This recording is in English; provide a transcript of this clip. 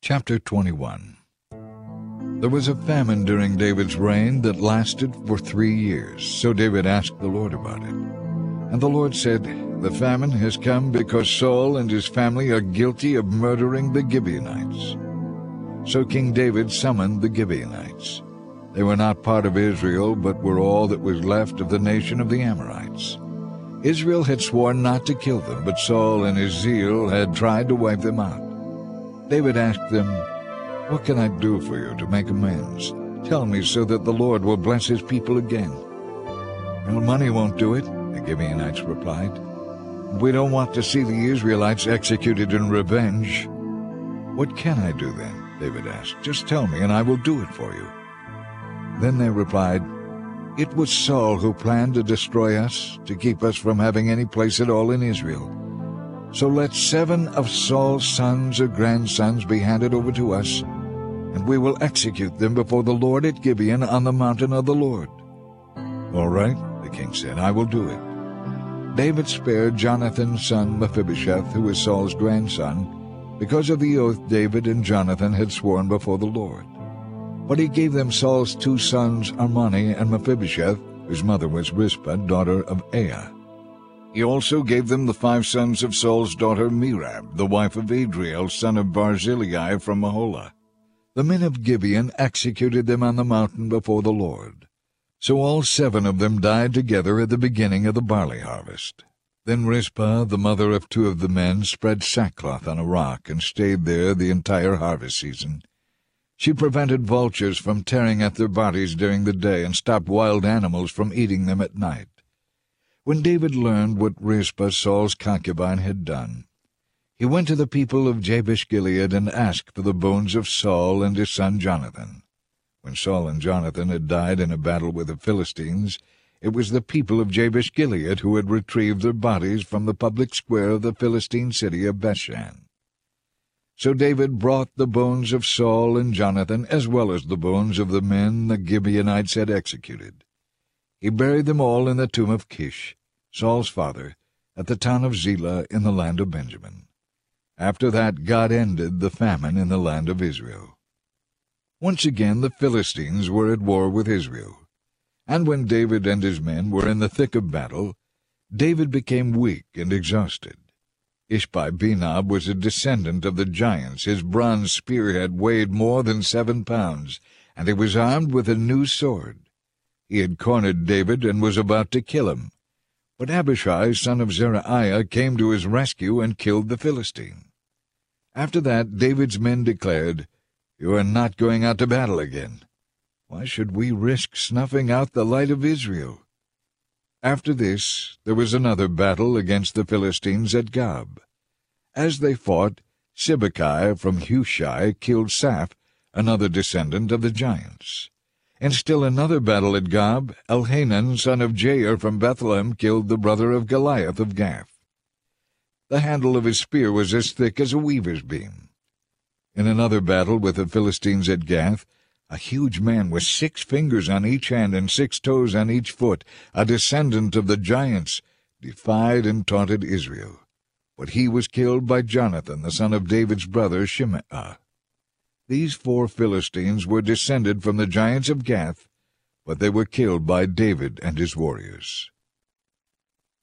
Chapter 21. There was a famine during David's reign that lasted for 3 years, so David asked the Lord about it. And the Lord said, "The famine has come because Saul and his family are guilty of murdering the Gibeonites." So King David summoned the Gibeonites. They were not part of Israel, but were all that was left of the nation of the Amorites. Israel had sworn not to kill them, but Saul in his zeal had tried to wipe them out. David asked them, "What can I do for you to make amends? Tell me so that the Lord will bless his people again." "Well, money won't do it," the Gibeonites replied. "We don't want to see the Israelites executed in revenge." "What can I do then?" David asked. "Just tell me, and I will do it for you." Then they replied, "It was Saul who planned to destroy us, to keep us from having any place at all in Israel. So let 7 of Saul's sons or grandsons be handed over to us, and we will execute them before the Lord at Gibeon on the mountain of the Lord." "All right," the king said, "I will do it." David spared Jonathan's son Mephibosheth, who was Saul's grandson, because of the oath David and Jonathan had sworn before the Lord. But he gave them Saul's 2 sons, Armoni and Mephibosheth, whose mother was Rizpah, daughter of Aiah. He also gave them the 5 sons of Saul's daughter Merab, the wife of Adriel, son of Barzillai from Maholah. The men of Gibeon executed them on the mountain before the Lord. So all 7 of them died together at the beginning of the barley harvest. Then Rizpah, the mother of 2 of the men, spread sackcloth on a rock and stayed there the entire harvest season. She prevented vultures from tearing at their bodies during the day and stopped wild animals from eating them at night. When David learned what Rizpah, Saul's concubine, had done, he went to the people of Jabesh-Gilead and asked for the bones of Saul and his son Jonathan. When Saul and Jonathan had died in a battle with the Philistines, it was the people of Jabesh-Gilead who had retrieved their bodies from the public square of the Philistine city of Bethshan. So David brought the bones of Saul and Jonathan, as well as the bones of the men the Gibeonites had executed. He buried them all in the tomb of Kish, Saul's father, at the town of Zelah in the land of Benjamin. After that God ended the famine in the land of Israel. Once again the Philistines were at war with Israel. And when David and his men were in the thick of battle, David became weak and exhausted. Ishbi-Benob was a descendant of the giants. His bronze spearhead weighed more than 7 pounds, and he was armed with a new sword. He had cornered David and was about to kill him. But Abishai, son of Zeruiah, came to his rescue and killed the Philistine. After that, David's men declared, "You are not going out to battle again. Why should we risk snuffing out the light of Israel?" After this, there was another battle against the Philistines at Gob. As they fought, Sibbecai from Hushai killed Saph, another descendant of the giants. And still another battle at Gob, Elhanan, son of Jair from Bethlehem, killed the brother of Goliath of Gath. The handle of his spear was as thick as a weaver's beam. In another battle with the Philistines at Gath, a huge man with 6 fingers on each hand and 6 toes on each foot, a descendant of the giants, defied and taunted Israel. But he was killed by Jonathan, the son of David's brother Shimea. These 4 Philistines were descended from the giants of Gath, but they were killed by David and his warriors.